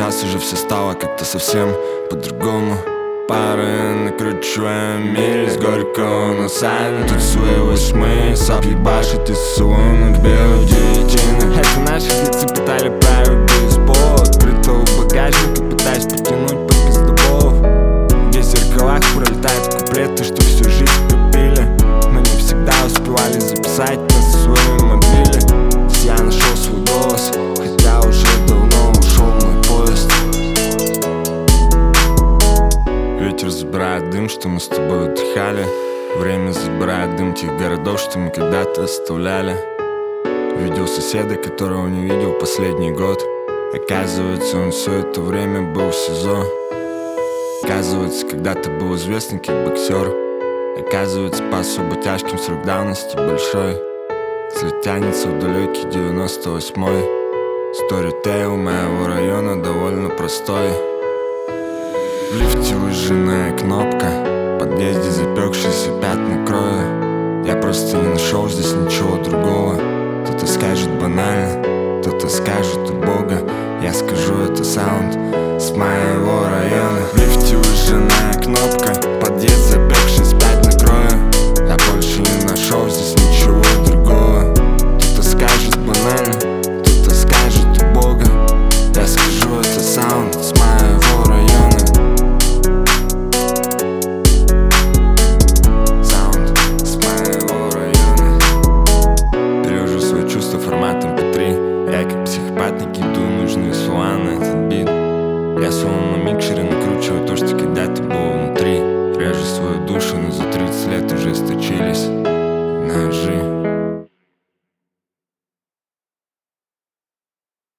нас уже все стало как-то совсем по-другому. Пары накручиваем мили с горького, но сами тут свои восьмые. Сап ебашит из салона к белой девятины. Это наши лица питали правил бейсбола. Открытого багажника пытаясь потянуть по пиздоболов. Где в зеркалах пролетают куплеты, что всю жизнь копили, но не всегда успевали записать на свои мобили. Я нашел свой голос, хотя уже давно ушел мой поезд. Ветер забирает дым, что мы с тобой вдыхали. Время забирает дым тех городов, что мы когда-то оставляли. Видел соседа, которого не видел последний год. Оказывается, он все это время был в СИЗО. Оказывается, когда-то был известный кикбоксер. Оказывается, по особо тяжким срок давности большой. Если тянется в далекий 98-й. Сторитейл моего района довольно простой. В лифте выжженная кнопка, в подъезде запекшиеся пятна крови. Я просто не нашел здесь ничего другого. Кто-то скажет банально, кто-то скажет убого. Я скажу, это саунд с моего района. В лифте выжженная кнопка, в подъезд запекшиеся пятна крови. Я больше не нашел здесь ничего другого. Кто-то скажет банально, кто-то скажет убого. Я скажу, это саунд с моего района. Форматом P3. Я как психопат не кидаю нужные слова на этот бит. Я словно на микшере накручиваю то, что когда-то было внутри. Режу свою душу на за 3